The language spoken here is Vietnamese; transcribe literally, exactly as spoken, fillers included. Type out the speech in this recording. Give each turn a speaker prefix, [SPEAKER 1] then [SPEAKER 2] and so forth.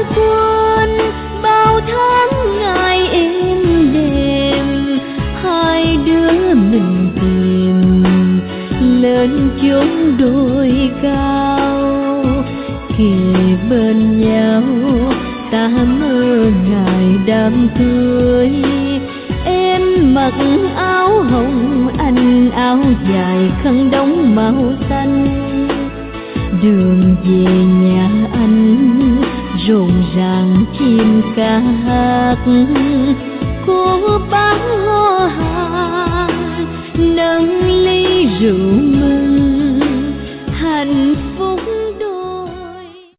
[SPEAKER 1] quên bao tháng ngày êm đềm, hai đứa mình tìm lên chốn đồi cao, kề bên nhau ta mơ ngày đám cưới. Em mặc áo hồng, anh áo dài khăn đóng màu xanh, đường về nhà anh rộn ràng chim ca hát. Cô bán hoa hàng nâng ly rượu